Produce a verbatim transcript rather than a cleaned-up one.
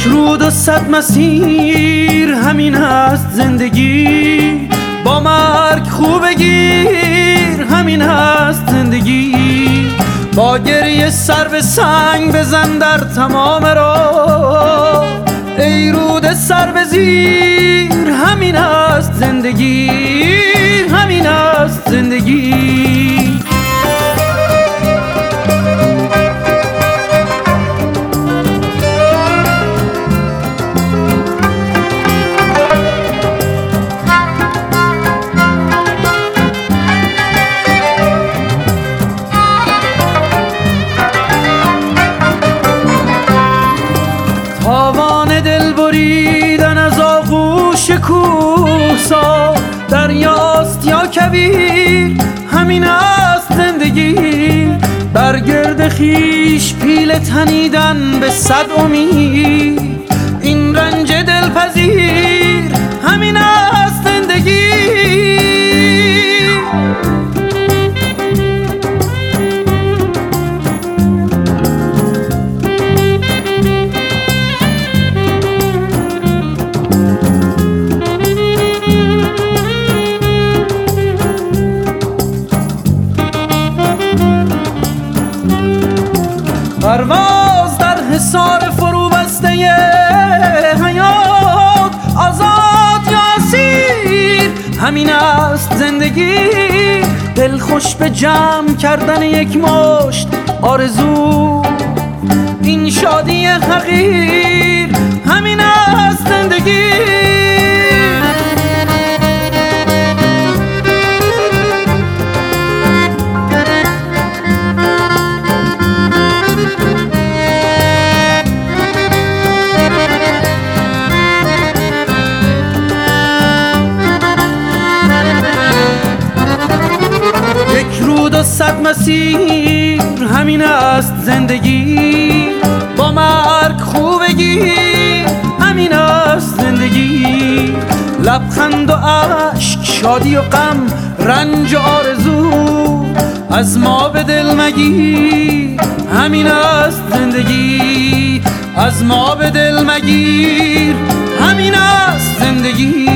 یک رود و صد مسیر، همین است زندگی. با مرگ خوب بگیر، همین است زندگی. با گریه سر به سنگ بزن در تمام راه، ای رود سر به زیر، همین است زندگی، همین است زندگی. تاوان دل بریدن از آغوش کوهسار، دریاست یا کویر، همین است زندگی. بر گرد خویش پیله تنیدن به صد امید، این رنج دلپذیر، همین است زندگی. پرواز در حصار فرو بسته حیات، آزاد یا اسیر، همین است زندگی. دل خوش به جمع کردن یک مشت آرزو، این شادی حقیر، همین است زندگی. رود و صد مسیر، همین است زندگی. با مرگ خوب بگیر، همین است زندگی. لبخند و اشک، شادی و غم، رنج و آرزو، از ما به دل مگیر، همین است زندگی. از ما به دل مگیر، همین است زندگی.